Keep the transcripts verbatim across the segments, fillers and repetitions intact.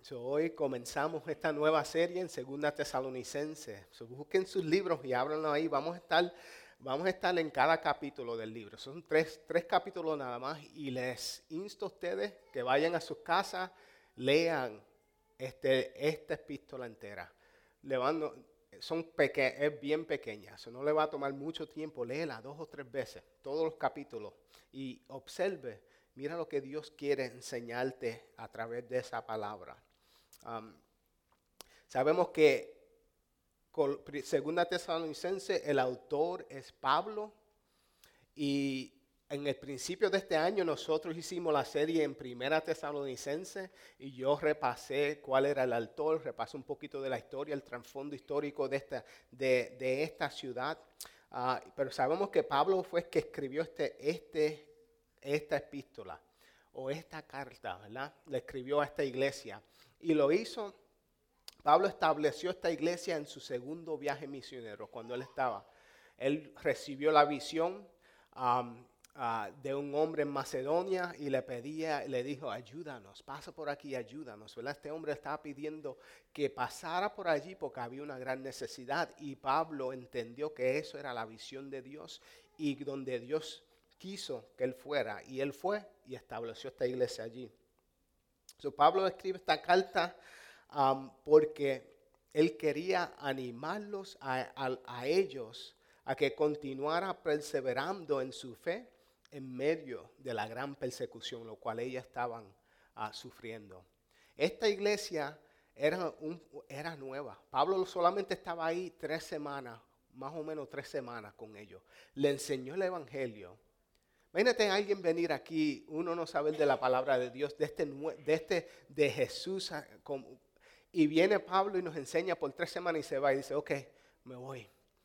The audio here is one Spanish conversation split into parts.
So, hoy comenzamos esta nueva serie en Segunda Tesalonicense. So, busquen sus libros y ábranlo ahí. Vamos a estar, vamos a estar en cada capítulo del libro. Son tres, tres capítulos nada más y les insto a ustedes que vayan a sus casas, lean este, esta epístola entera. Le van, son peque, es bien pequeña, so no le va a tomar mucho tiempo. Léela dos o tres veces, todos los capítulos, y observe, mira lo que Dios quiere enseñarte a través de esa palabra. Um, sabemos que Segunda Tesalonicense, el autor es Pablo, y en el principio de este año nosotros hicimos la serie en Primera Tesalonicense y yo repasé cuál era el autor, repasé un poquito de la historia, el trasfondo histórico de esta, de, de esta ciudad. Uh, pero sabemos que Pablo fue el que escribió este, este, esta epístola o esta carta, ¿verdad? Le escribió a esta iglesia. Y lo hizo, Pablo estableció esta iglesia en su segundo viaje misionero, cuando él estaba. Él recibió la visión um, uh, de un hombre en Macedonia y le pedía, le dijo, ayúdanos, pasa por aquí, ayúdanos, ¿verdad? Este hombre estaba pidiendo que pasara por allí porque había una gran necesidad, y Pablo entendió que eso era la visión de Dios y donde Dios quiso que él fuera, y él fue y estableció esta iglesia allí. So, Pablo escribe esta carta um, porque él quería animarlos a, a, a ellos a que continuara perseverando en su fe en medio de la gran persecución, lo cual ellos estaban uh, sufriendo. Esta iglesia era, un, era nueva. Pablo solamente estaba ahí tres semanas, más o menos tres semanas con ellos. Le enseñó el evangelio. Imagínate a alguien venir aquí, uno no sabe de la palabra de Dios, de este, de, este, de Jesús, y viene Pablo y nos enseña por tres semanas y se va y dice, ok, me voy.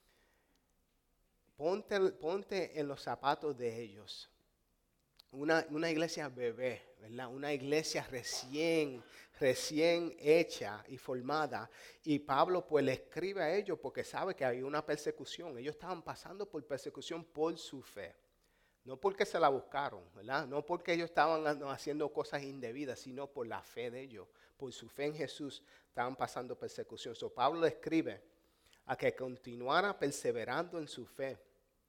Ponte, ponte en los zapatos de ellos. Una, una iglesia bebé, ¿verdad? Una iglesia recién, recién hecha y formada. Y Pablo pues le escribe a ellos porque sabe que había una persecución. Ellos estaban pasando por persecución por su fe. No porque se la buscaron, ¿verdad? No porque ellos estaban haciendo cosas indebidas, sino por la fe de ellos. Por su fe en Jesús estaban pasando persecución. So, Pablo le escribe a que continuara perseverando en su fe.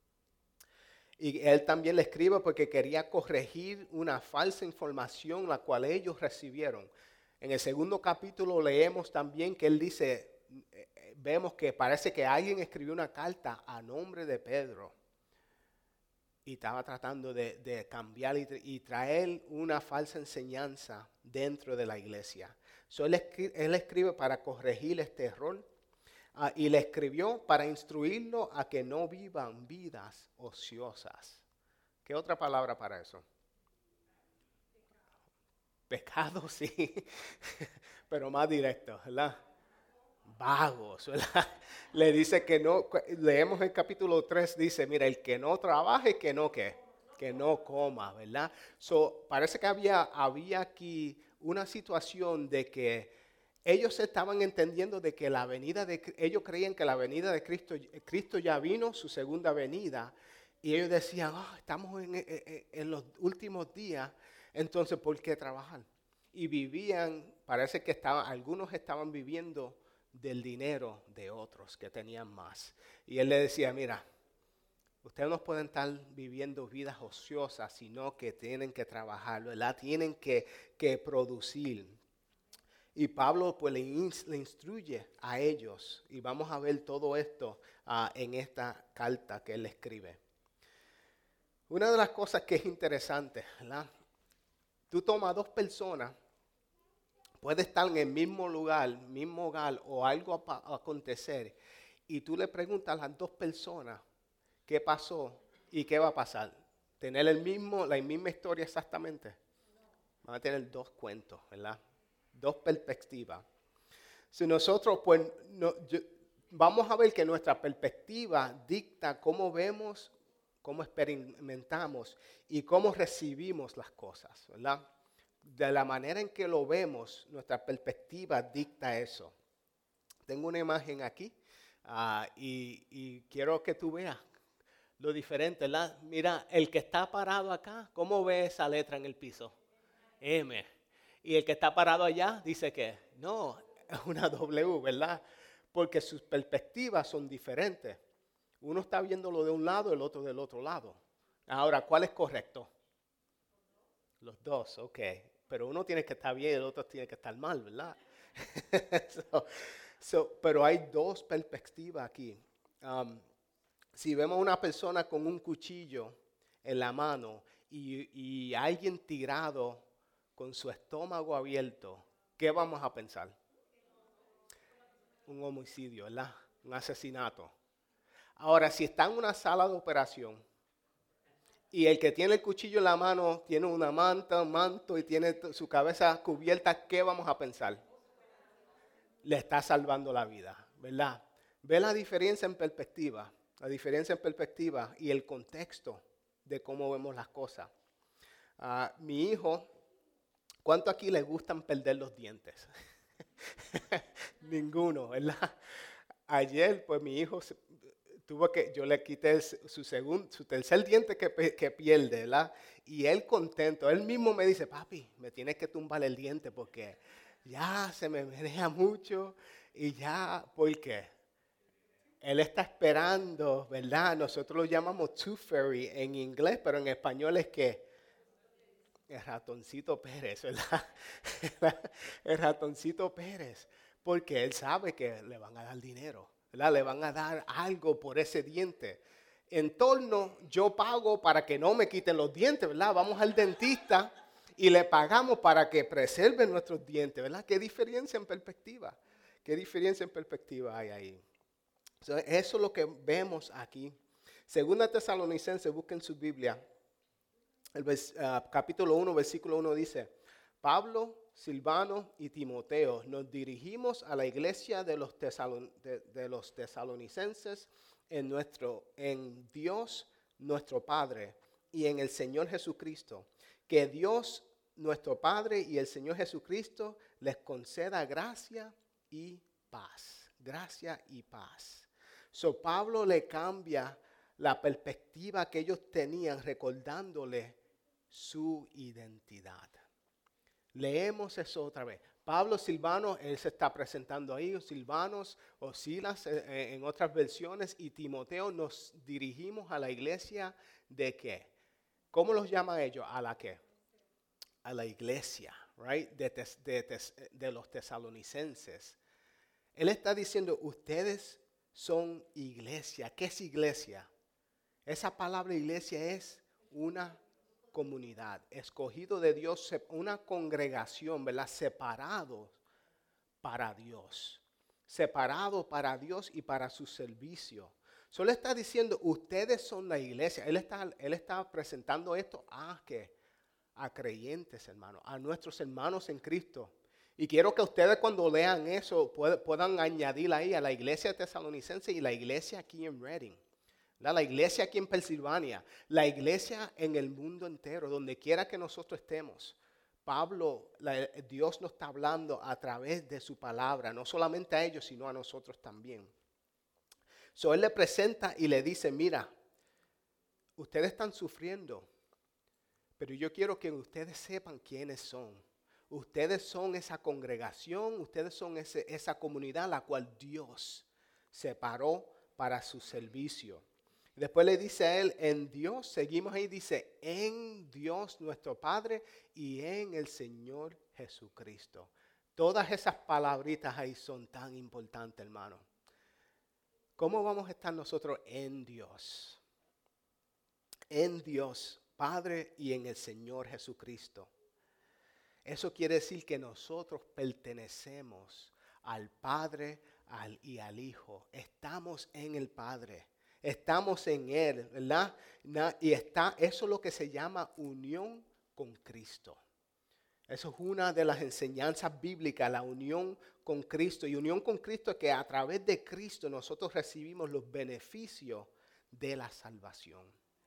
Y él también le escribe porque quería corregir una falsa información la cual ellos recibieron. En el segundo capítulo leemos también que él dice, vemos que parece que alguien escribió una carta a nombre de Pedro. Y estaba tratando de, de cambiar y, y traer una falsa enseñanza dentro de la iglesia. So, él, escribe, él escribe para corregir este error uh, y le escribió para instruirlo a que no vivan vidas ociosas. ¿Qué otra palabra para eso? Pecado, sí, pero más directo, ¿verdad? Vagos, ¿verdad? Le dice que no, leemos el capítulo tres, dice, mira, el que no trabaje, que no, ¿qué? Que no coma, ¿verdad? So, parece que había, había aquí una situación de que ellos estaban entendiendo de que la venida de, ellos creían que la venida de Cristo, Cristo ya vino, su segunda venida, y ellos decían, oh, estamos en, en, en los últimos días, entonces, ¿por qué trabajar? Y vivían, parece que estaban, algunos estaban viviendo del dinero de otros que tenían más. Y él le decía, mira, ustedes no pueden estar viviendo vidas ociosas, sino que tienen que trabajar, ¿verdad? Tienen que, que producir. Y Pablo pues le, in, le instruye a ellos, y vamos a ver todo esto uh, en esta carta que él escribe. Una de las cosas que es interesante, ¿verdad? Tú tomas dos personas, puede estar en el mismo lugar, mismo hogar, o algo a, a acontecer, y tú le preguntas a las dos personas qué pasó y qué va a pasar. ¿Tener el mismo, la misma historia exactamente? Van a tener dos cuentos, ¿verdad? Dos perspectivas. Si nosotros, pues, no, yo, vamos a ver que nuestra perspectiva dicta cómo vemos, cómo experimentamos y cómo recibimos las cosas, ¿verdad? De la manera en que lo vemos, nuestra perspectiva dicta eso. Tengo una imagen aquí uh, y, y quiero que tú veas lo diferente, ¿verdad? Mira, el que está parado acá, ¿cómo ve esa letra en el piso? M. Y el que está parado allá dice que no, es una W, ¿verdad? Porque sus perspectivas son diferentes. Uno está viéndolo de un lado, el otro del otro lado. Ahora, ¿cuál es correcto? Los dos, ok. Pero uno tiene que estar bien y el otro tiene que estar mal, ¿verdad? so, so, pero hay dos perspectivas aquí. Um, si vemos una persona con un cuchillo en la mano y, y alguien tirado con su estómago abierto, ¿qué vamos a pensar? Un homicidio, ¿verdad? Un asesinato. Ahora, si está en una sala de operación y el que tiene el cuchillo en la mano tiene una manta, un manto y tiene t- su cabeza cubierta, ¿qué vamos a pensar? Le está salvando la vida, ¿verdad? Ve la diferencia en perspectiva, la diferencia en perspectiva y el contexto de cómo vemos las cosas. Ah, mi hijo, ¿cuánto aquí le gustan perder los dientes? Ninguno, ¿verdad? Ayer, pues mi hijo se- tuvo que, yo le quité el- su segundo, su tercer diente que, pe- que pierde, ¿verdad? Y él contento, él mismo me dice, papi, me tienes que tumbar el diente porque ya se me menea mucho y ya, ¿por qué? Él está esperando, ¿verdad? Nosotros lo llamamos tooth fairy en inglés, pero en español es que el ratoncito Pérez, ¿verdad? El ratoncito Pérez, porque él sabe que le van a dar dinero, ¿verdad? Le van a dar algo por ese diente. En torno, yo pago para que no me quiten los dientes, ¿verdad? Vamos al dentista y le pagamos para que preserven nuestros dientes, ¿verdad? ¿Qué diferencia en perspectiva? ¿Qué diferencia en perspectiva hay ahí? So, eso es lo que vemos aquí. Segunda Tesalonicenses, busquen su Biblia. El vers- uh, capítulo uno, versículo uno dice, Pablo, Silvano y Timoteo, nos dirigimos a la iglesia de los, tesalon, de, de los tesalonicenses en, nuestro, en Dios nuestro Padre y en el Señor Jesucristo. Que Dios nuestro Padre y el Señor Jesucristo les conceda gracia y paz. Gracia y paz. So Pablo le cambia la perspectiva que ellos tenían recordándole su identidad. Leemos eso otra vez. Pablo, Silvano, él se está presentando ahí, Silvanos o Silas eh, en otras versiones, y Timoteo, nos dirigimos a la iglesia de qué. ¿Cómo los llama ellos? ¿A la qué? A la iglesia, right? De, tes, de, tes, de los tesalonicenses. Él está diciendo, ustedes son iglesia. ¿Qué es iglesia? Esa palabra iglesia es una comunidad, escogido de Dios, una congregación, ¿verdad? Separados para Dios, separados para Dios y para su servicio. Solo está diciendo, ustedes son la iglesia. Él está, él está presentando esto a que a creyentes, hermanos, a nuestros hermanos en Cristo. Y quiero que ustedes cuando lean eso puedan, puedan añadir ahí a la iglesia tesalonicense y la iglesia aquí en Reading. La iglesia aquí en Pensilvania, la iglesia en el mundo entero, donde quiera que nosotros estemos. Pablo, la, Dios nos está hablando a través de su palabra, no solamente a ellos, sino a nosotros también. So, él le presenta y le dice, mira, ustedes están sufriendo, pero yo quiero que ustedes sepan quiénes son. Ustedes son esa congregación, ustedes son ese, esa comunidad la cual Dios separó para su servicio. Después le dice a él, en Dios, seguimos ahí, dice, en Dios nuestro Padre y en el Señor Jesucristo. Todas esas palabritas ahí son tan importantes, hermano. ¿Cómo vamos a estar nosotros en Dios? En Dios, Padre y en el Señor Jesucristo. Eso quiere decir que nosotros pertenecemos al Padre al, y al Hijo. Estamos en el Padre. Estamos en Él, ¿verdad? Y está, eso es lo que se llama unión con Cristo. Eso es una de las enseñanzas bíblicas, la unión con Cristo. Y unión con Cristo es que a través de Cristo nosotros recibimos los beneficios de la salvación.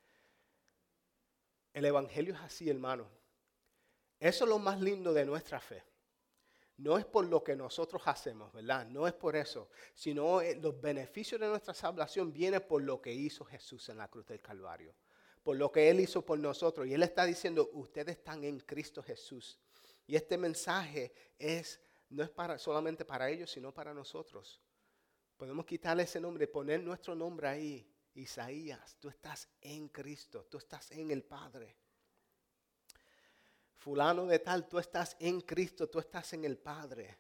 El Evangelio es así, hermano. Eso es lo más lindo de nuestra fe. No es por lo que nosotros hacemos, ¿verdad? No es por eso, sino los beneficios de nuestra salvación vienen por lo que hizo Jesús en la cruz del Calvario, por lo que Él hizo por nosotros. Y Él está diciendo, ustedes están en Cristo Jesús. Y este mensaje es, no es para, solamente para ellos, sino para nosotros. Podemos quitarle ese nombre, poner nuestro nombre ahí. Isaías, tú estás en Cristo, tú estás en el Padre. Fulano de tal, tú estás en Cristo, tú estás en el Padre.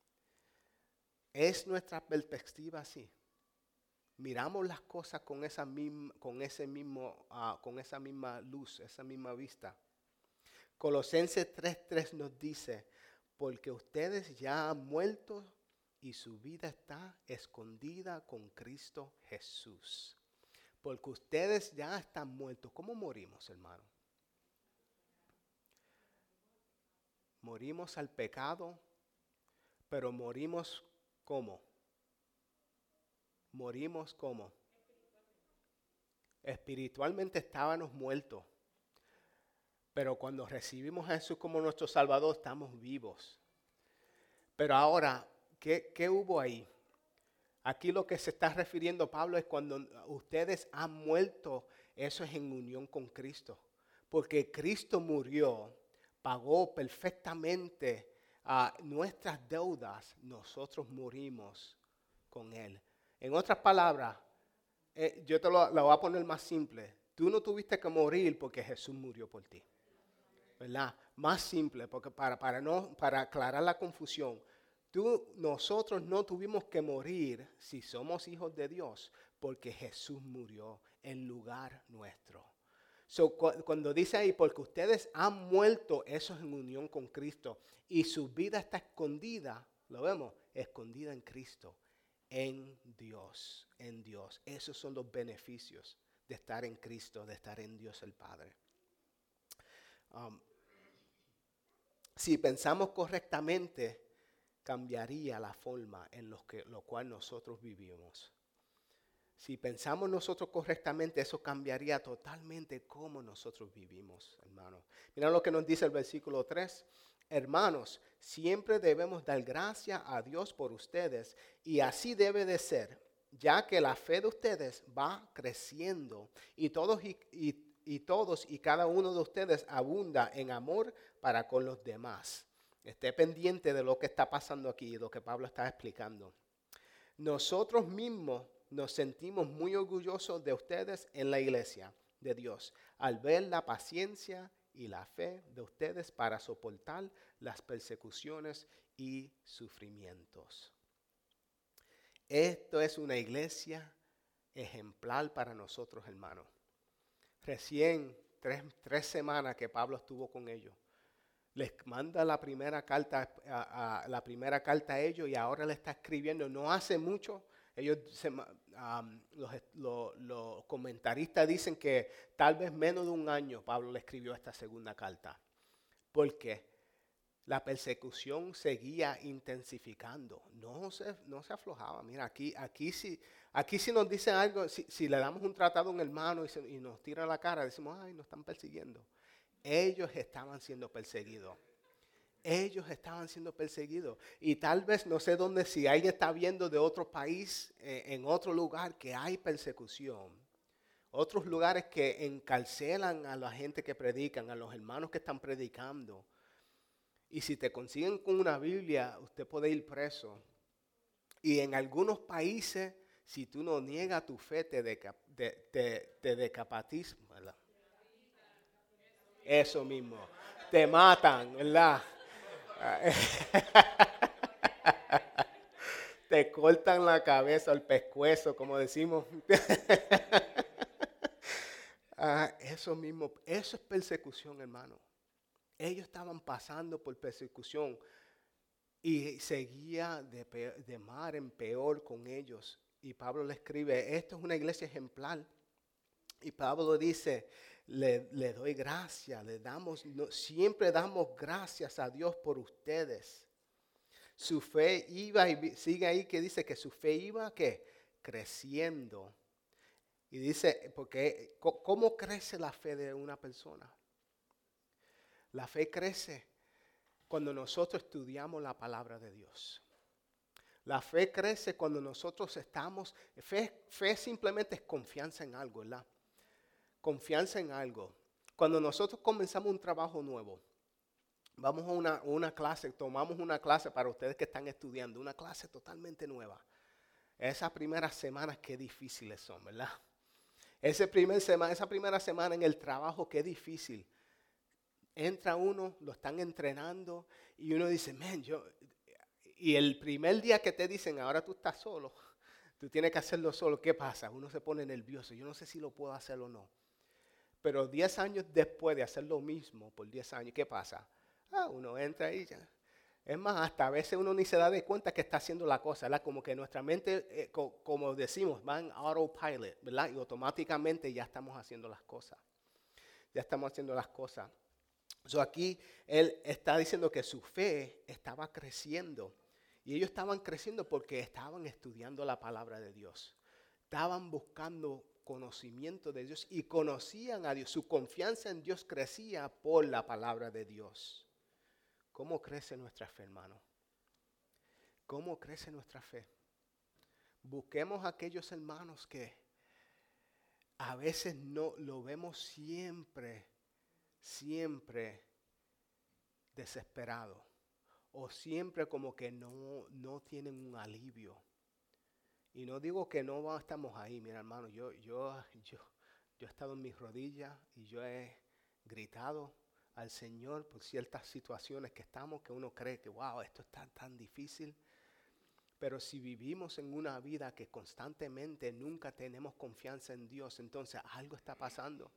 Es nuestra perspectiva así. Miramos las cosas con esa misma, con ese mismo, uh, con esa misma luz, esa misma vista. Colosenses tres tres nos dice, porque ustedes ya han muerto y su vida está escondida con Cristo Jesús. Porque ustedes ya están muertos. ¿Cómo morimos, hermano? Morimos al pecado, pero morimos ¿cómo? Morimos ¿cómo? Espiritualmente estábamos muertos. Pero cuando recibimos a Jesús como nuestro Salvador, estamos vivos. Pero ahora, ¿qué, qué hubo ahí? Aquí lo que se está refiriendo Pablo es cuando ustedes han muerto, eso es en unión con Cristo. Porque Cristo murió, pagó perfectamente uh, nuestras deudas, nosotros morimos con Él. En otras palabras, eh, yo te lo, lo voy a poner más simple. Tú no tuviste que morir porque Jesús murió por ti. ¿Verdad? Más simple, porque para, para, no, para aclarar la confusión. Tú, nosotros no tuvimos que morir si somos hijos de Dios, porque Jesús murió en lugar nuestro. So, cu- cuando dice ahí, porque ustedes han muerto, eso es en unión con Cristo, y su vida está escondida, lo vemos, escondida en Cristo, en Dios, en Dios. Esos son los beneficios de estar en Cristo, de estar en Dios el Padre. Um, si pensamos correctamente, cambiaría la forma en lo que, lo cual nosotros vivimos. Si pensamos nosotros correctamente, eso cambiaría totalmente cómo nosotros vivimos, hermanos. Mira lo que nos dice el versículo tres. Hermanos, siempre debemos dar gracias a Dios por ustedes, y así debe de ser, ya que la fe de ustedes va creciendo y todos y, y, y todos y cada uno de ustedes abunda en amor para con los demás. Esté pendiente de lo que está pasando aquí, lo que Pablo está explicando. Nosotros mismos nos sentimos muy orgullosos de ustedes en la iglesia de Dios, al ver la paciencia y la fe de ustedes para soportar las persecuciones y sufrimientos. Esto es una iglesia ejemplar para nosotros, hermanos. Recién tres, tres semanas que Pablo estuvo con ellos. Les manda la primera carta a, a, la primera carta a ellos y ahora le está escribiendo. No hace mucho, ellos se, um, los, los, los comentaristas dicen que tal vez menos de un año Pablo le escribió esta segunda carta. Porque la persecución seguía intensificando, no se, no se aflojaba. Mira, aquí, aquí, si, aquí si nos dicen algo, si, si le damos un tratado a un hermano y, se, y nos tira la cara, decimos, ay, nos están persiguiendo. Ellos estaban siendo perseguidos. Ellos estaban siendo perseguidos. Y tal vez, no sé dónde, si alguien está viendo de otro país, eh, en otro lugar que hay persecución. Otros lugares que encarcelan a la gente que predican, a los hermanos que están predicando. Y si te consiguen con una Biblia, usted puede ir preso. Y en algunos países, si tú no niegas tu fe, te, deca, te, te, te decapatis, ¿verdad? Eso mismo. Te matan, ¿verdad? Te cortan la cabeza, el pescuezo, como decimos. Ah, eso mismo, eso es persecución, hermano. Ellos estaban pasando por persecución y seguía de, peor, de mal en peor con ellos. Y Pablo le escribe, esto es una iglesia ejemplar. Y Pablo dice, le, le doy gracias, le damos, no, siempre damos gracias a Dios por ustedes. Su fe iba, y sigue ahí que dice que su fe iba, ¿qué? Creciendo. Y dice, porque ¿cómo crece la fe de una persona? La fe crece cuando nosotros estudiamos la palabra de Dios. La fe crece cuando nosotros estamos, fe, fe simplemente es confianza en algo, ¿verdad? Confianza en algo. Cuando nosotros comenzamos un trabajo nuevo, vamos a una, una clase, tomamos una clase para ustedes que están estudiando, una clase totalmente nueva. Esas primeras semanas qué difíciles son, ¿verdad? Ese primer sema, esa primera semana en el trabajo qué difícil. Entra uno, lo están entrenando y uno dice, man, yo... Y el primer día que te dicen, ahora tú estás solo, tú tienes que hacerlo solo, ¿qué pasa? Uno se pone nervioso, yo no sé si lo puedo hacer o no. Pero diez años después de hacer lo mismo, por diez años, ¿qué pasa? Ah, uno entra y ya. Es más, hasta a veces uno ni se da de cuenta que está haciendo la cosa, ¿verdad? Como que nuestra mente, eh, co- como decimos, va en autopilot, ¿verdad? Y automáticamente ya estamos haciendo las cosas. Ya estamos haciendo las cosas. So aquí él está diciendo que su fe estaba creciendo. Y ellos estaban creciendo porque estaban estudiando la palabra de Dios. Estaban buscando conocimiento de Dios y conocían a Dios. Su confianza en Dios crecía por la palabra de Dios. ¿Cómo crece nuestra fe, hermano? ¿Cómo crece nuestra fe? Busquemos a aquellos hermanos que a veces no lo vemos siempre, siempre desesperado. O siempre como que no, no tienen un alivio. Y no digo que no estamos ahí, mira hermano, yo, yo, yo, yo he estado en mis rodillas y yo he gritado al Señor por ciertas situaciones que estamos, que uno cree que wow, esto está tan difícil. Pero si vivimos en una vida que constantemente nunca tenemos confianza en Dios, entonces algo está pasando.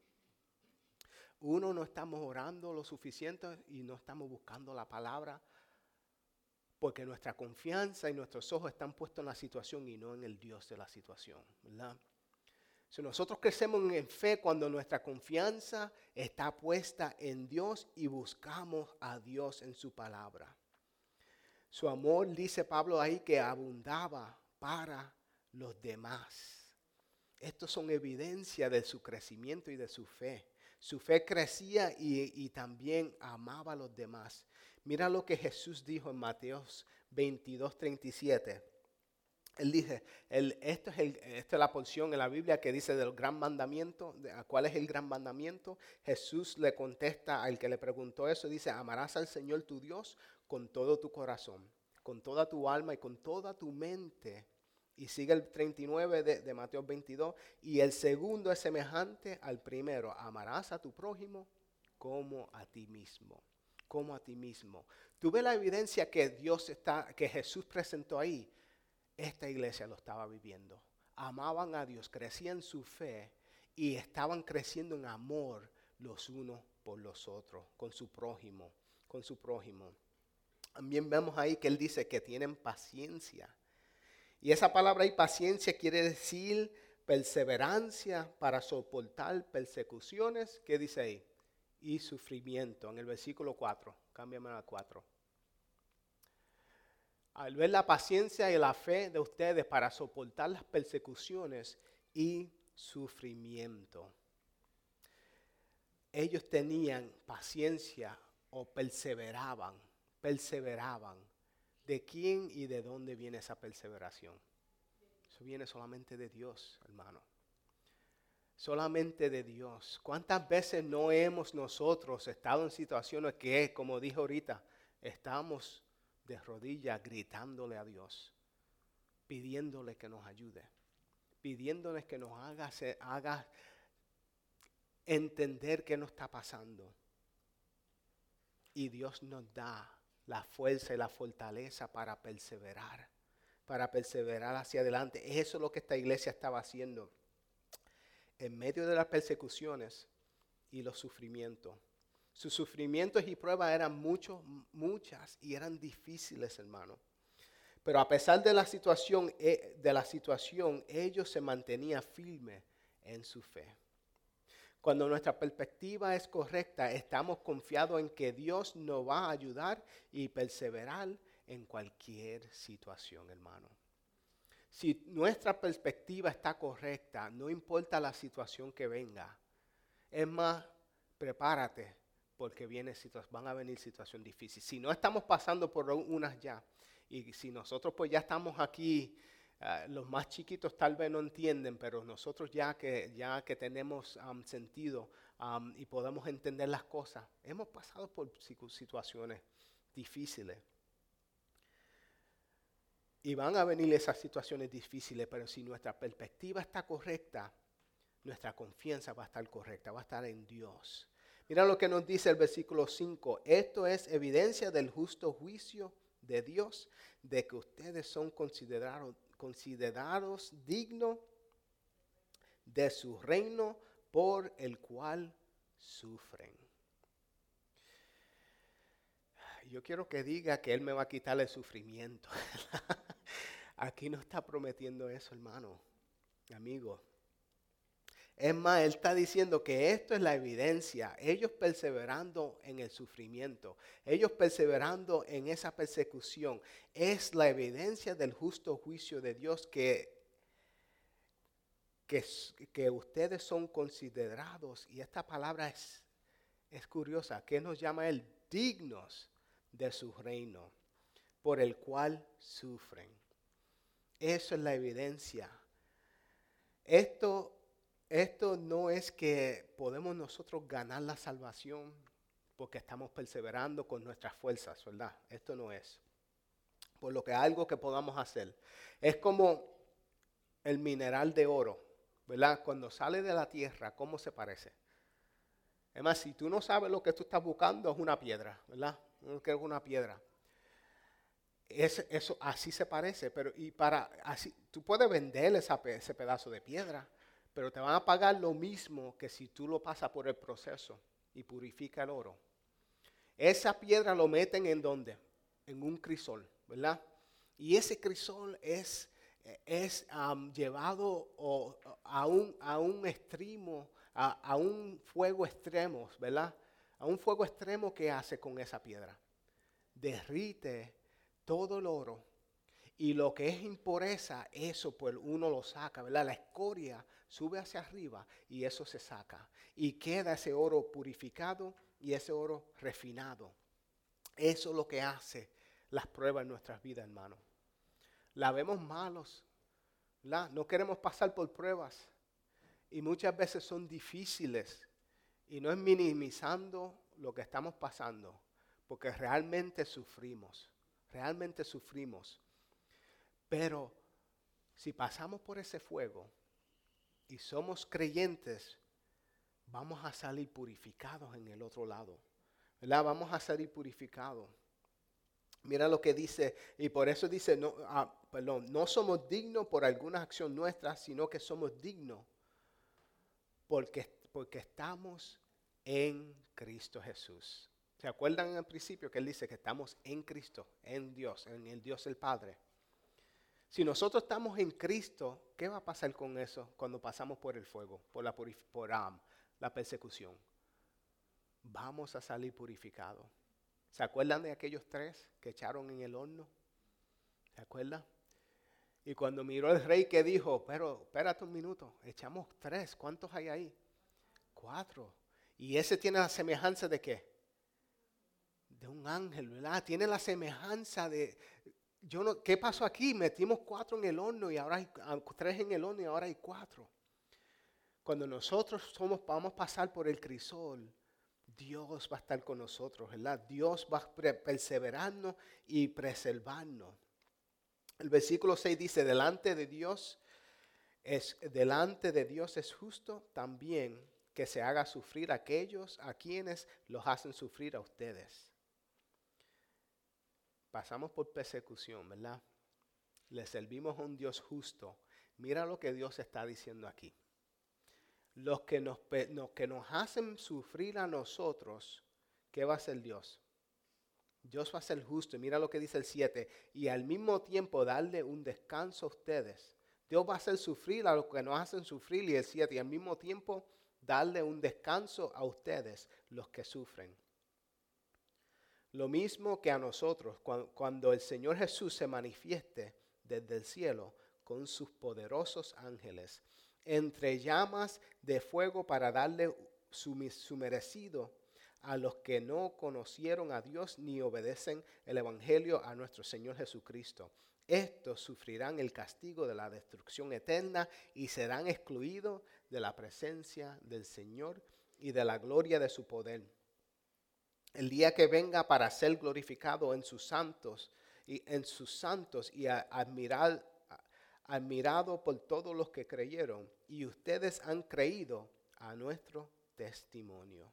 Uno, no estamos orando lo suficiente y no estamos buscando la palabra. Porque nuestra confianza y nuestros ojos están puestos en la situación y no en el Dios de la situación, ¿verdad? Si nosotros crecemos en fe cuando nuestra confianza está puesta en Dios y buscamos a Dios en su palabra. Su amor, dice Pablo ahí, que abundaba para los demás. Estos son evidencia de su crecimiento y de su fe. Su fe crecía y, y también amaba a los demás. Mira lo que Jesús dijo en Mateo veintidós, treinta y siete. Él dice, el, esto es el, esta es la porción en la Biblia que dice del gran mandamiento. ¿Cuál es el gran mandamiento? Jesús le contesta al que le preguntó eso. Dice, amarás al Señor tu Dios con todo tu corazón, con toda tu alma y con toda tu mente. Y sigue el treinta y nueve de, de Mateo veintidós. Y el segundo es semejante al primero. Amarás a tu prójimo como a ti mismo. Como a ti mismo. Tú ves la evidencia que Dios está, que Jesús presentó ahí. Esta iglesia lo estaba viviendo. Amaban a Dios, crecían en su fe y estaban creciendo en amor los unos por los otros, con su prójimo, con su prójimo. También vemos ahí que él dice que tienen paciencia. Y esa palabra ahí, paciencia, quiere decir perseverancia para soportar persecuciones. ¿Qué dice ahí? Y sufrimiento. En el versículo cuatro, cámbiame a cuatro. Al ver la paciencia y la fe de ustedes para soportar las persecuciones y sufrimiento. Ellos tenían paciencia o perseveraban, perseveraban. ¿De quién y de dónde viene esa perseveración? Eso viene solamente de Dios, hermano. Solamente de Dios. ¿Cuántas veces no hemos nosotros estado en situaciones que, como dije ahorita, estamos de rodillas gritándole a Dios, pidiéndole que nos ayude, pidiéndole que nos haga, haga entender qué nos está pasando? Y Dios nos da la fuerza y la fortaleza para perseverar, para perseverar hacia adelante. Eso es lo que esta iglesia estaba haciendo. En medio de las persecuciones y los sufrimientos. Sus sufrimientos y pruebas eran muchos, muchas y eran difíciles, hermano. Pero a pesar de la situación, de la situación, ellos se mantenían firmes en su fe. Cuando nuestra perspectiva es correcta, estamos confiados en que Dios nos va a ayudar y perseverar en cualquier situación, hermano. Si nuestra perspectiva está correcta, no importa la situación que venga. Es más, prepárate porque viene, van a venir situaciones difíciles. Si no estamos pasando por unas ya, y si nosotros pues ya estamos aquí, uh, los más chiquitos tal vez no entienden, pero nosotros ya que, ya que tenemos um, sentido, um, y podamos entender las cosas. Hemos pasado por situaciones difíciles. Y van a venir esas situaciones difíciles, pero si nuestra perspectiva está correcta, nuestra confianza va a estar correcta, va a estar en Dios. Mira lo que nos dice el versículo cinco. Esto es evidencia del justo juicio de Dios, de que ustedes son considerados, considerados dignos de su reino por el cual sufren. Yo quiero que diga que Él me va a quitar el sufrimiento. Aquí no está prometiendo eso, hermano, amigo. Es más, Él está diciendo que esto es la evidencia. Ellos perseverando en el sufrimiento, ellos perseverando en esa persecución, es la evidencia del justo juicio de Dios que, que, que ustedes son considerados. Y esta palabra es, es curiosa. ¿Qué nos llama Él? Dignos de su reino, por el cual sufren. Eso es la evidencia. Esto Esto no es que podemos nosotros ganar la salvación porque estamos perseverando con nuestras fuerzas, ¿verdad? Esto no es. Por lo que algo que podamos hacer. Es como el mineral de oro, ¿verdad? Cuando sale de la tierra, ¿cómo se parece? Es más, si tú no sabes lo que tú estás buscando, es una piedra, ¿verdad? Que es una piedra. Es, eso así se parece, pero y para así tú puedes vender esa, ese pedazo de piedra, pero te van a pagar lo mismo que si tú lo pasas por el proceso y purifica el oro. Esa piedra lo meten en ¿dónde? En un crisol, ¿verdad? Y ese crisol es, es um, llevado o, a, un, a un extremo, a, a un fuego extremo, ¿verdad? A un fuego extremo que hace con esa piedra. Derrite todo el oro. Y lo que es impureza, eso pues uno lo saca, ¿verdad? La escoria sube hacia arriba y eso se saca. Y queda ese oro purificado y ese oro refinado. Eso es lo que hace las pruebas en nuestras vidas, hermano. La vemos malos, ¿verdad? No queremos pasar por pruebas. Y muchas veces son difíciles. Y no es minimizando lo que estamos pasando, porque realmente sufrimos. Realmente sufrimos. Pero si pasamos por ese fuego y somos creyentes, vamos a salir purificados en el otro lado, ¿verdad? Vamos a salir purificados. Mira lo que dice, y por eso dice, no, ah, perdón, no somos dignos por alguna acción nuestra, sino que somos dignos porque, porque estamos en Cristo Jesús. ¿Se acuerdan en el principio que Él dice que estamos en Cristo, en Dios, en el Dios el Padre? Si nosotros estamos en Cristo, ¿qué va a pasar con eso cuando pasamos por el fuego, por la, purif- por, um, la persecución? Vamos a salir purificados. ¿Se acuerdan de aquellos tres que echaron en el horno? ¿Se acuerdan? Y cuando miró el rey que dijo, pero espérate un minuto, echamos tres, ¿cuántos hay ahí? Cuatro. Y ese tiene la semejanza de ¿qué? De un ángel, ¿verdad? Tiene la semejanza de... Yo no, ¿qué pasó aquí? Metimos cuatro en el horno y ahora hay tres en el horno y ahora hay cuatro. Cuando nosotros somos, vamos a pasar por el crisol, Dios va a estar con nosotros, ¿verdad? Dios va a perseverarnos y preservarnos. El versículo seis dice, delante de Dios es, delante de Dios es justo también que se haga sufrir a aquellos a quienes los hacen sufrir a ustedes. Pasamos por persecución, ¿verdad? Le servimos a un Dios justo. Mira lo que Dios está diciendo aquí. Los que nos, los que nos hacen sufrir a nosotros, ¿qué va a hacer Dios? Dios va a ser justo. Mira lo que dice el siete. Y al mismo tiempo darle un descanso a ustedes. Dios va a hacer sufrir a los que nos hacen sufrir. Y el siete. Y al mismo tiempo darle un descanso a ustedes, los que sufren. Lo mismo que a nosotros, cuando, cuando el Señor Jesús se manifieste desde el cielo con sus poderosos ángeles, entre llamas de fuego para darle su, su merecido a los que no conocieron a Dios ni obedecen el evangelio a nuestro Señor Jesucristo. Estos sufrirán el castigo de la destrucción eterna y serán excluidos de la presencia del Señor y de la gloria de su poder. El día que venga para ser glorificado en sus santos y en sus santos y a, admirar, a, admirado por todos los que creyeron, y ustedes han creído a nuestro testimonio.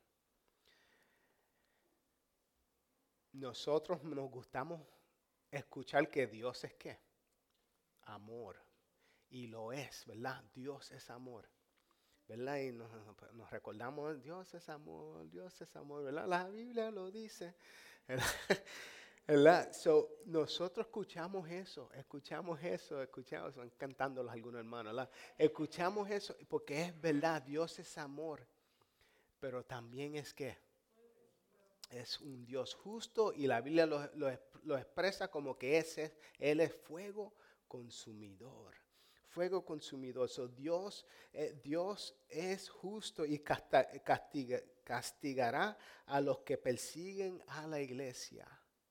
Nosotros nos gustamos escuchar que Dios es ¿qué? Amor. Y lo es, ¿verdad? Dios es amor. ¿Verdad? Y nos, nos recordamos, Dios es amor, Dios es amor, ¿verdad? La Biblia lo dice, ¿verdad? ¿Verdad? So, nosotros escuchamos eso, escuchamos eso, escuchamos, van cantando los algunos hermanos, ¿verdad? Escuchamos eso porque es verdad, Dios es amor, pero también es que es un Dios justo y la Biblia lo, lo, lo expresa como que ese, Él es fuego consumidor. Fuego consumidor. So, Dios, eh, Dios es justo y castiga, castigará a los que persiguen a la iglesia.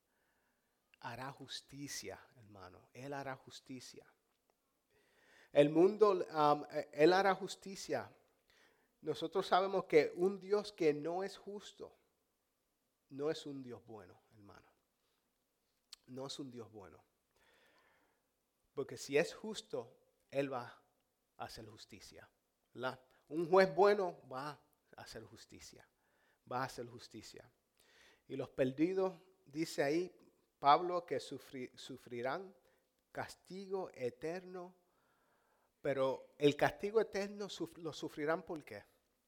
Hará justicia, hermano. Él hará justicia. El mundo, um, Él hará justicia. Nosotros sabemos que un Dios que no es justo, no es un Dios bueno, hermano. No es un Dios bueno. Porque si es justo, Él va a hacer justicia, ¿verdad? Un juez bueno va a hacer justicia, va a hacer justicia. Y los perdidos, dice ahí Pablo, que sufri, sufrirán castigo eterno, pero el castigo eterno suf, lo sufrirán ¿por qué?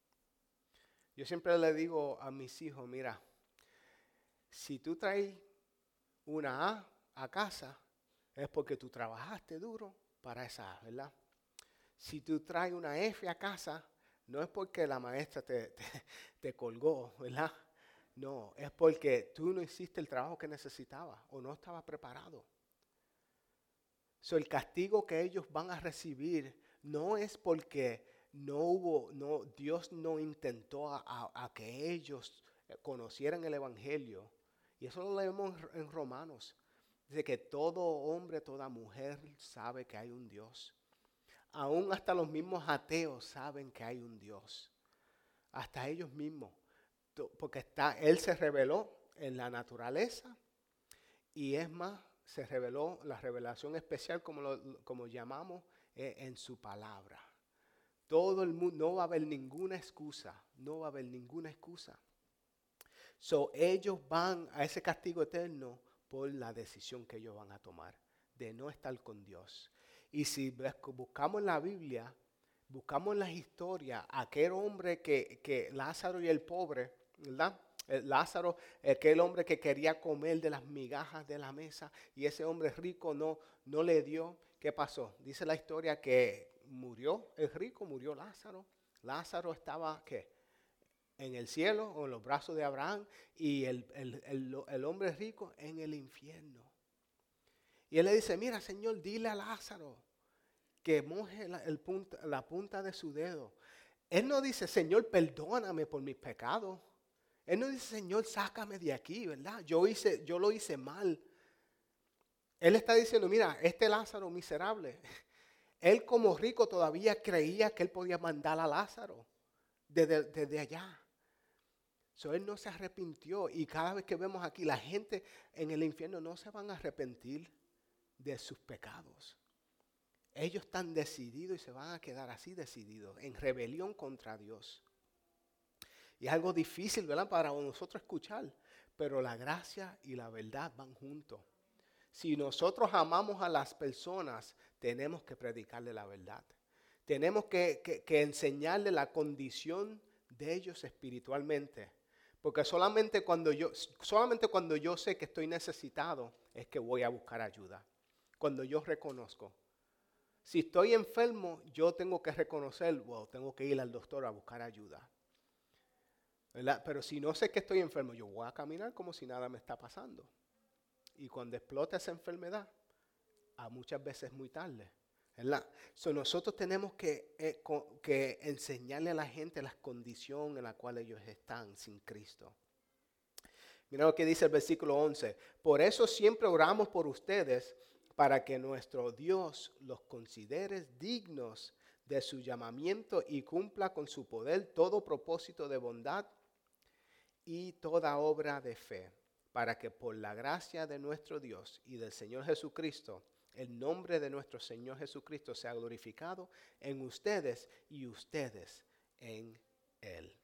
Yo siempre le digo a mis hijos, mira, si tú traes una A a casa, es porque tú trabajaste duro para esa A, ¿verdad? Si tú traes una F a casa, no es porque la maestra te, te, te colgó, ¿verdad? No, es porque tú no hiciste el trabajo que necesitabas o no estabas preparado. So, el castigo que ellos van a recibir no es porque no hubo, no, Dios no intentó a, a, a que ellos conocieran el Evangelio. Y eso lo leemos en Romanos. Dice que todo hombre, toda mujer sabe que hay un Dios. Aún hasta los mismos ateos saben que hay un Dios. Hasta ellos mismos. Porque está, Él se reveló en la naturaleza. Y es más, se reveló la revelación especial, como lo como llamamos, eh, en su palabra. Todo el mundo, no va a haber ninguna excusa. No va a haber ninguna excusa. So, ellos van a ese castigo eterno por la decisión que ellos van a tomar de no estar con Dios. Y si buscamos en la Biblia, buscamos en las historias, aquel hombre que, que Lázaro y el pobre, ¿verdad? El Lázaro, aquel hombre que quería comer de las migajas de la mesa y ese hombre rico no, no le dio. ¿Qué pasó? Dice la historia que murió el rico, murió Lázaro. Lázaro estaba, ¿qué? En el cielo o en los brazos de Abraham y el, el, el, el hombre rico en el infierno. Y él le dice, mira Señor, dile a Lázaro que moje la, el punta, la punta de su dedo. Él no dice, Señor, perdóname por mis pecados. Él no dice, Señor, sácame de aquí, ¿verdad? Yo, hice, yo lo hice mal. Él está diciendo, mira, este Lázaro miserable, él como rico todavía creía que él podía mandar a Lázaro desde, desde allá. So, él no se arrepintió y cada vez que vemos aquí, la gente en el infierno no se van a arrepentir de sus pecados. Ellos están decididos y se van a quedar así decididos, en rebelión contra Dios. Y es algo difícil, ¿verdad? Para nosotros escuchar, pero la gracia y la verdad van juntos. Si nosotros amamos a las personas, tenemos que predicarle la verdad. Tenemos que, que, que enseñarle la condición de ellos espiritualmente. Porque solamente cuando, yo, solamente cuando yo sé que estoy necesitado es que voy a buscar ayuda. Cuando yo reconozco. Si estoy enfermo, yo tengo que reconocer, well, tengo que ir al doctor a buscar ayuda. ¿Verdad? Pero si no sé que estoy enfermo, yo voy a caminar como si nada me está pasando. Y cuando explota esa enfermedad, a muchas veces es muy tarde. ¿Verdad? So, nosotros tenemos que, eh, co- que enseñarle a la gente las condiciones en las cuales ellos están sin Cristo. Mira lo que dice el versículo once. Por eso siempre oramos por ustedes para que nuestro Dios los considere dignos de su llamamiento y cumpla con su poder todo propósito de bondad y toda obra de fe, para que por la gracia de nuestro Dios y del Señor Jesucristo, el nombre de nuestro Señor Jesucristo sea glorificado en ustedes y ustedes en Él.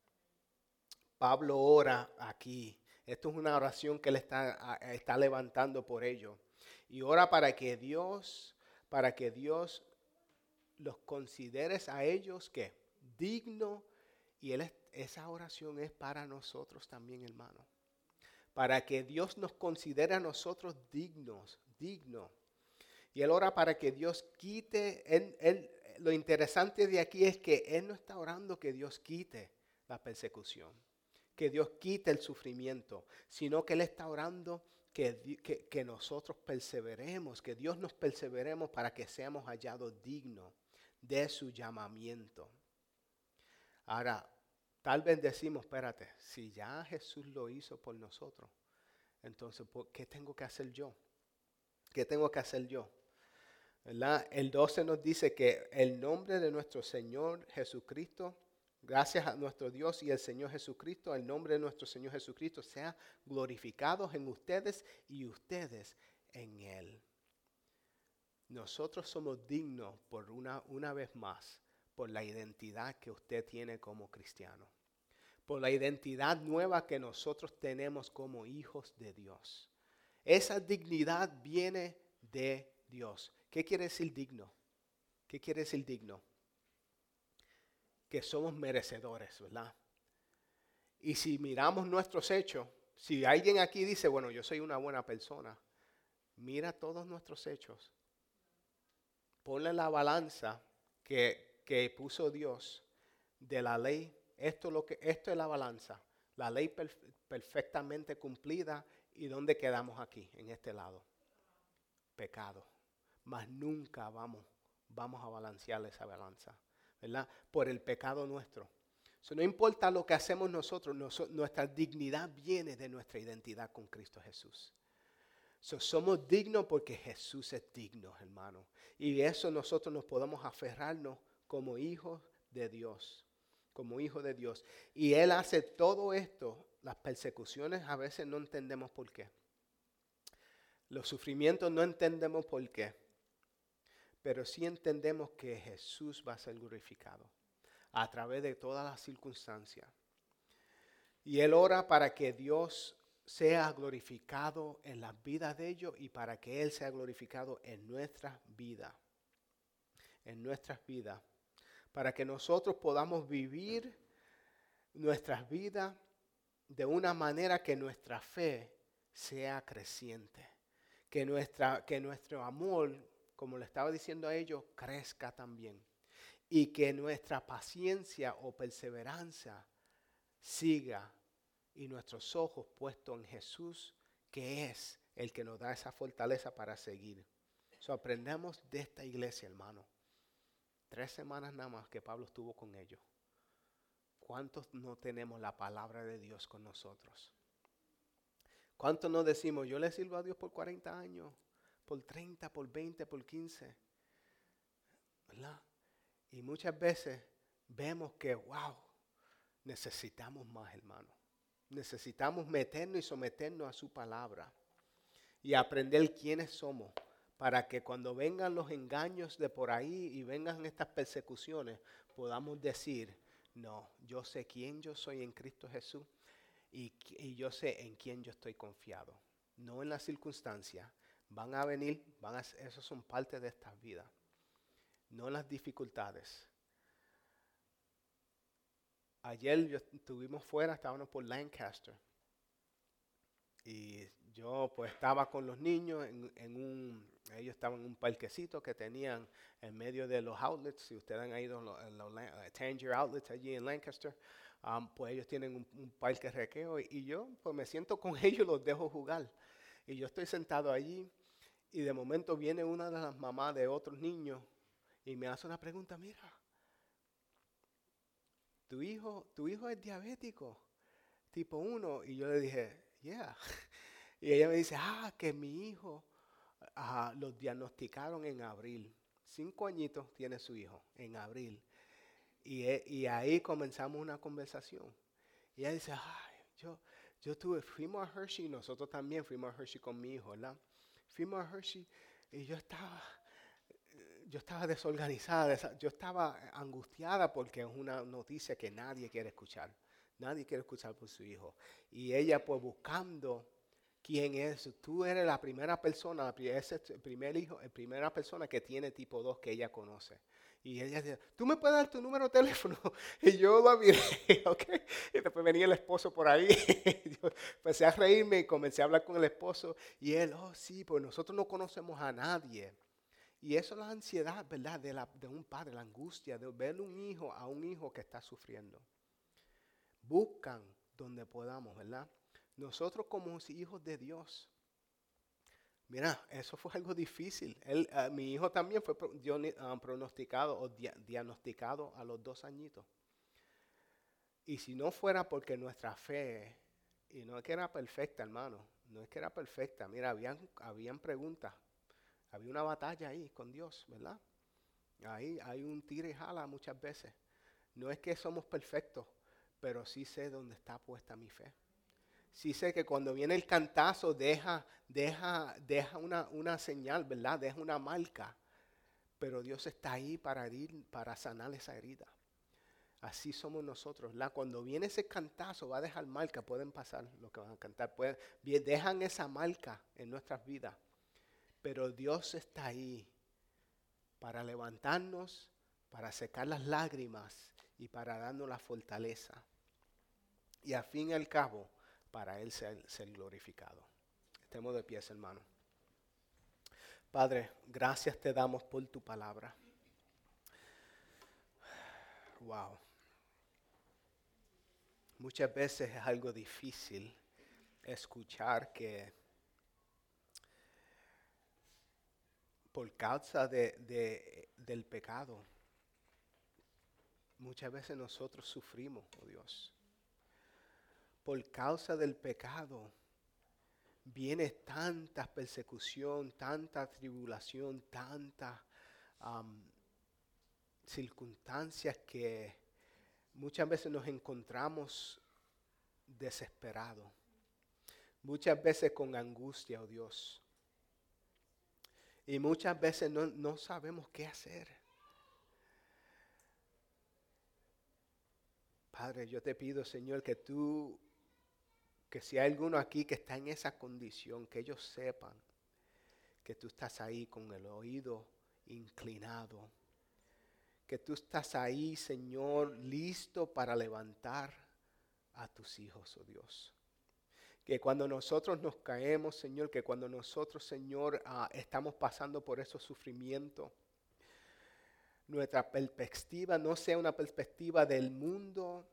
Pablo ora aquí. Esto es una oración que él está, está levantando por ello. Y ora para que Dios, para que Dios los considere a ellos que digno. Y él, esa oración es para nosotros también, hermano. Para que Dios nos considere a nosotros dignos, dignos. Y él ora para que Dios quite, él, él, lo interesante de aquí es que él no está orando que Dios quite la persecución, que Dios quite el sufrimiento, sino que él está orando que, que, que nosotros perseveremos, que Dios nos perseveremos para que seamos hallados dignos de su llamamiento. Ahora, tal vez decimos, espérate, si ya Jesús lo hizo por nosotros, entonces, ¿qué tengo que hacer yo? ¿Qué tengo que hacer yo? ¿Verdad? El doce nos dice que el nombre de nuestro Señor Jesucristo, gracias a nuestro Dios y el Señor Jesucristo, el nombre de nuestro Señor Jesucristo sea glorificado en ustedes y ustedes en Él. Nosotros somos dignos por una, una vez más, por la identidad que usted tiene como cristiano, por la identidad nueva que nosotros tenemos como hijos de Dios. Esa dignidad viene de Dios. ¿Qué quiere decir digno? ¿Qué quiere decir digno? Que somos merecedores, ¿verdad? Y si miramos nuestros hechos, si alguien aquí dice, bueno, yo soy una buena persona, mira todos nuestros hechos. Ponle la balanza que, que puso Dios de la ley. Esto, lo que, esto es la balanza. La ley perf- perfectamente cumplida. ¿Y dónde quedamos aquí, en este lado? Pecado. Mas nunca vamos, vamos a balancear esa balanza, ¿verdad? Por el pecado nuestro. So, no importa lo que hacemos nosotros, nos, nuestra dignidad viene de nuestra identidad con Cristo Jesús. So, somos dignos porque Jesús es digno, hermano. Y de eso nosotros nos podemos aferrarnos como hijos de Dios. Como hijos de Dios. Y Él hace todo esto. Las persecuciones a veces no entendemos por qué. Los sufrimientos no entendemos por qué. Pero sí entendemos que Jesús va a ser glorificado a través de todas las circunstancias. Y Él ora para que Dios sea glorificado en las vidas de ellos y para que Él sea glorificado en nuestras vidas. En nuestras vidas. Para que nosotros podamos vivir nuestras vidas de una manera que nuestra fe sea creciente. Que, nuestra, que nuestro amor, como le estaba diciendo a ellos, crezca también. Y que nuestra paciencia o perseverancia siga y nuestros ojos puestos en Jesús, que es el que nos da esa fortaleza para seguir. So, aprendemos de esta iglesia, hermano. Tres semanas nada más que Pablo estuvo con ellos. ¿Cuántos no tenemos la palabra de Dios con nosotros? ¿Cuántos no decimos, yo le sirvo a Dios por cuarenta años, por treinta, por veinte, por quince? ¿Verdad? Y muchas veces vemos que, wow, necesitamos más, hermano. Necesitamos meternos y someternos a su palabra y aprender quiénes somos para que cuando vengan los engaños de por ahí y vengan estas persecuciones, podamos decir, no, yo sé quién yo soy en Cristo Jesús y, y yo sé en quién yo estoy confiado. No en las circunstancias. Van a venir, van a, esos son parte de estas vidas. No en las dificultades. Ayer yo, estuvimos fuera, estábamos por Lancaster. Y yo pues estaba con los niños en, en un, ellos estaban en un parquecito que tenían en medio de los outlets. Si ustedes han ido a los, los uh, Tangier Outlets allí en Lancaster, um, pues ellos tienen un, un parque recreo y, y yo pues me siento con ellos y los dejo jugar. Y yo estoy sentado allí y de momento viene una de las mamás de otros niños y me hace una pregunta, mira, tu hijo, tu hijo es diabético, tipo uno. Y yo le dije, yeah. Y ella me dice, ah, que mi hijo uh, lo diagnosticaron en abril. Cinco añitos tiene su hijo en abril. Y, e- y ahí comenzamos una conversación. Y ella dice, ay, yo, yo tuve, fuimos a Hershey, nosotros también fuimos a Hershey con mi hijo, ¿verdad? Fuimos a Hershey y yo estaba, yo estaba desorganizada, desa- yo estaba angustiada porque es una noticia que nadie quiere escuchar. Nadie quiere escuchar por su hijo. Y ella pues buscando quién es. Tú eres la primera persona, la pri- ese es el primer hijo, la primera persona que tiene tipo dos que ella conoce. Y ella dice, ¿tú me puedes dar tu número de teléfono? Y yo lo miré, ¿ok? Y después venía el esposo por ahí. Yo empecé a reírme y comencé a hablar con el esposo. Y él, oh sí, pues nosotros no conocemos a nadie. Y eso es la ansiedad, ¿verdad? De, la, de un padre, la angustia de ver un hijo a un hijo que está sufriendo. Buscan donde podamos, ¿verdad? Nosotros como hijos de Dios, mira, eso fue algo difícil. Él, uh, mi hijo también fue pro, dio, uh, pronosticado o dia, diagnosticado a los dos añitos. Y si no fuera porque nuestra fe, y no es que era perfecta, hermano, no es que era perfecta. Mira, habían, habían preguntas, había una batalla ahí con Dios, ¿verdad? Ahí hay un tira y jala muchas veces. No es que somos perfectos, pero sí sé dónde está puesta mi fe. Sí sé que cuando viene el cantazo deja, deja, deja una, una señal, ¿verdad? Deja una marca. Pero Dios está ahí para herir, para sanar esa herida. Así somos nosotros, ¿verdad? Cuando viene ese cantazo va a dejar marca, pueden pasar lo que van a cantar, pueden, dejan esa marca en nuestras vidas. Pero Dios está ahí para levantarnos, para secar las lágrimas y para darnos la fortaleza. Y al fin y al cabo, para Él ser, ser glorificado. Estemos de pies, hermano. Padre, gracias te damos por tu palabra. Wow. Muchas veces es algo difícil escuchar que por causa de, de, del pecado, muchas veces nosotros sufrimos, oh Dios. Por causa del pecado, viene tanta persecución, tanta tribulación, tantas um, circunstancias que muchas veces nos encontramos desesperados. Muchas veces con angustia, oh Dios. Y muchas veces no, no sabemos qué hacer. Padre, yo te pido, Señor, que tú, que si hay alguno aquí que está en esa condición, que ellos sepan que tú estás ahí con el oído inclinado. Que tú estás ahí, Señor, listo para levantar a tus hijos, oh Dios. Que cuando nosotros nos caemos, Señor, que cuando nosotros, Señor, uh, estamos pasando por esos sufrimientos, nuestra perspectiva no sea una perspectiva del mundo,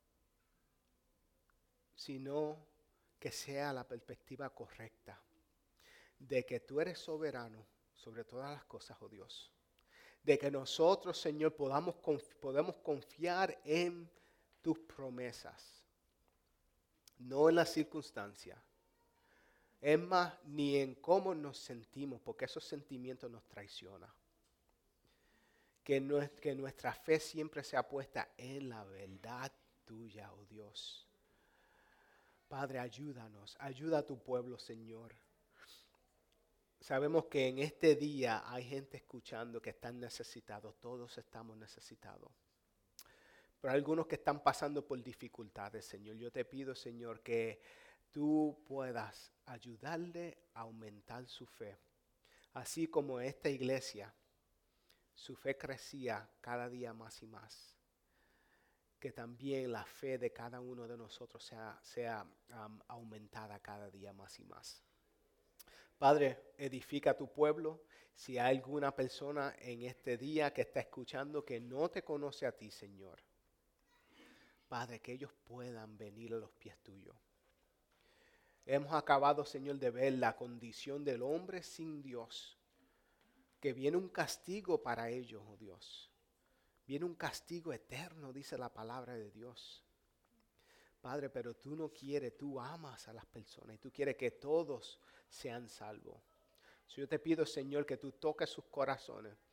sino que sea la perspectiva correcta, de que tú eres soberano sobre todas las cosas, oh Dios. De que nosotros, Señor, podamos, podemos confiar en tus promesas, no en las circunstancias. Es más, ni en cómo nos sentimos, porque esos sentimientos nos traicionan. Que, no, que nuestra fe siempre sea puesta en la verdad tuya, oh Dios. Padre, ayúdanos, ayuda a tu pueblo, Señor. Sabemos que en este día hay gente escuchando que están necesitados, todos estamos necesitados. Pero hay algunos que están pasando por dificultades, Señor. Yo te pido, Señor, que tú puedas ayudarle a aumentar su fe. Así como esta iglesia, su fe crecía cada día más y más. Que también la fe de cada uno de nosotros sea, sea um, aumentada cada día más y más. Padre, edifica tu pueblo. Si hay alguna persona en este día que está escuchando que no te conoce a ti, Señor, Padre, que ellos puedan venir a los pies tuyos. Hemos acabado, Señor, de ver la condición del hombre sin Dios. Que viene un castigo para ellos, oh Dios. Viene un castigo eterno, dice la palabra de Dios. Padre, pero tú no quieres, tú amas a las personas y tú quieres que todos sean salvos. So, yo te pido, Señor, que tú toques sus corazones.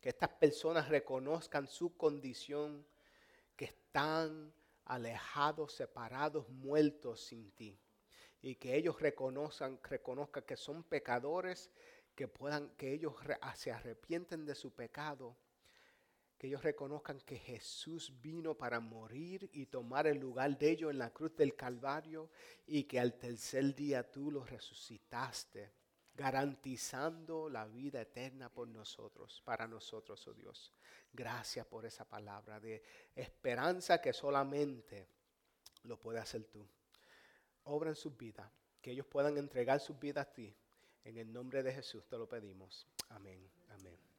Que estas personas reconozcan su condición, que están alejados, separados, muertos sin ti. Y que ellos reconozcan, reconozcan que son pecadores, que puedan, que ellos re, se arrepienten de su pecado, que ellos reconozcan que Jesús vino para morir y tomar el lugar de ellos en la cruz del Calvario, y que al tercer día tú los resucitaste, garantizando la vida eterna por nosotros, para nosotros, oh Dios. Gracias por esa palabra de esperanza que solamente lo puede hacer tú. Obra en sus vidas, que ellos puedan entregar sus vidas a ti. En el nombre de Jesús te lo pedimos. Amén, amén.